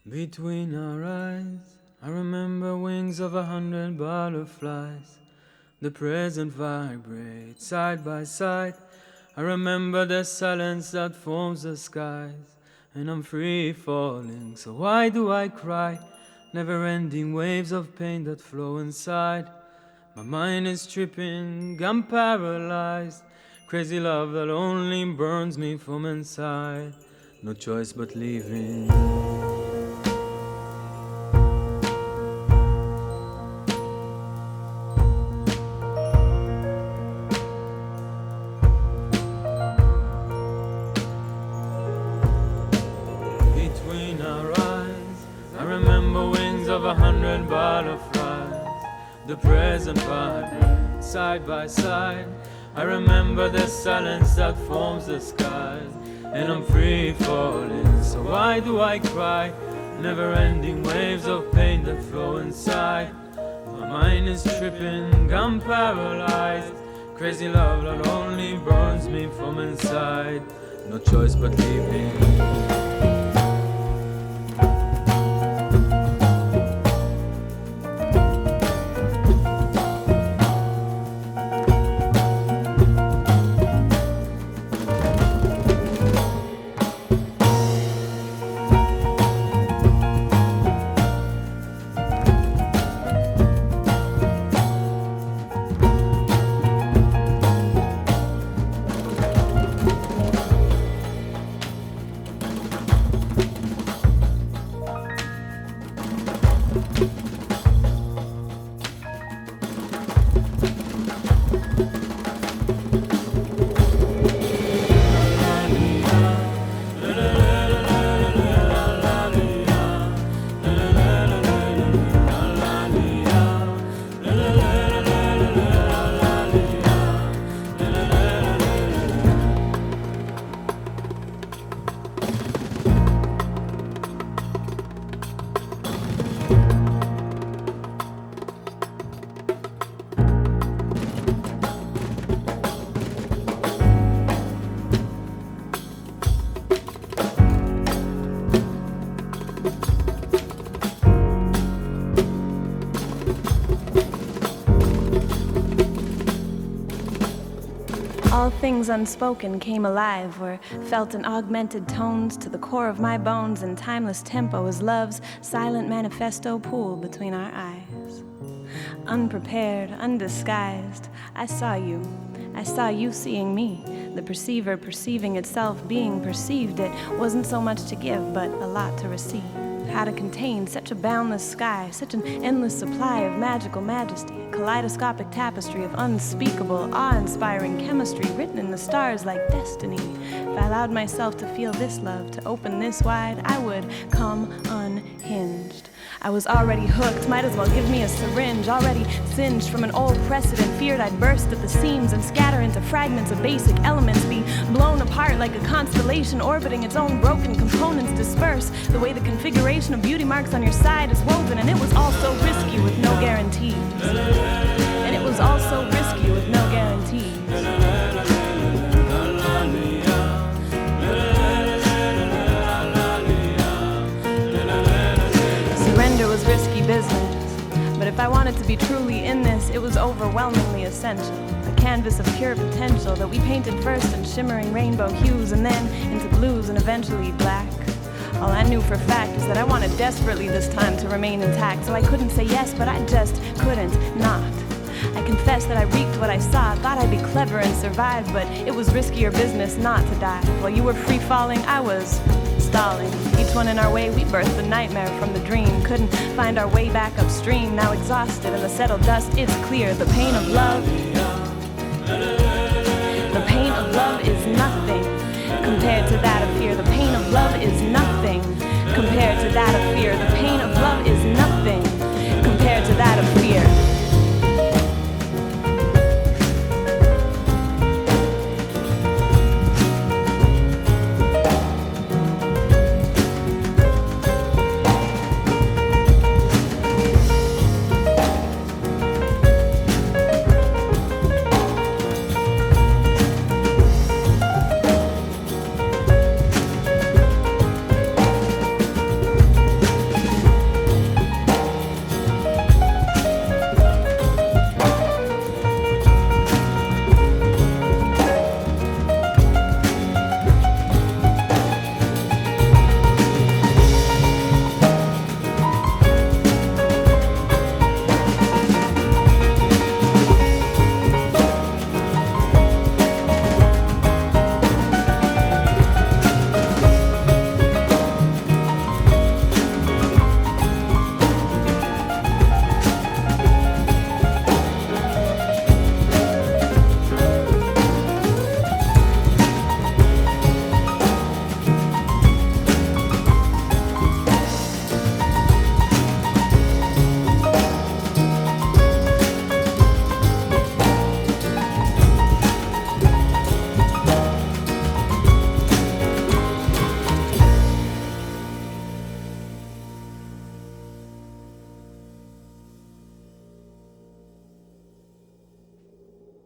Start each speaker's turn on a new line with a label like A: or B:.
A: Between our eyes, I remember wings of 100 butterflies. The present vibrates side by side. I remember the silence that forms the skies. And I'm free falling, so why do I cry? Never-ending waves of pain that flow inside. My mind is tripping, I'm paralyzed. Crazy love that only burns me from inside. No choice but leaving. Between our eyes, I remember wings of 100 butterflies. The present vibrates side by side. I remember the silence that forms the skies. And I'm free falling, so why do I cry? Never-ending waves of pain that flow inside. My mind is tripping, I'm paralyzed. Crazy love that only burns me from inside. No choice but leaving.
B: All things unspoken came alive, or felt in augmented tones to the core of my bones in timeless tempo as love's silent manifesto pooled between our eyes. Unprepared, undisguised, I saw you seeing me, the perceiver perceiving itself being perceived. It wasn't so much to give, but a lot to receive. How to contain such a boundless sky, such an endless supply of magical majesty, a kaleidoscopic tapestry of unspeakable, awe-inspiring chemistry written in the stars like destiny. If I allowed myself to feel this love, to open this wide, I would come unhinged. I was already hooked, might as well give me a syringe. Already singed from an old precedent, feared I'd burst at the seams and scatter into fragments of basic elements, be blown apart like a constellation orbiting its own broken components disperse, the way the configuration of beauty marks on your side is woven. And it was all so risky with no guarantees. And it was all so risky with no guarantees. Surrender was risky business, but if I wanted to be truly in this, it was overwhelmingly essential. A canvas of pure potential that we painted first in shimmering rainbow hues and then into blues and eventually black. All I knew for a fact is that I wanted desperately this time to remain intact, so I couldn't say yes, but I just couldn't not. I confess that I reaped what I saw, thought I'd be clever and survive, but it was riskier business not to die. While you were free falling, I was stalling. Each one in our way, we birthed the nightmare from the dream. Couldn't find our way back upstream. Now exhausted in the settled dust, it's clear the pain of love. The pain of love is nothing compared to that of fear. The pain of love is nothing compared to that of fear.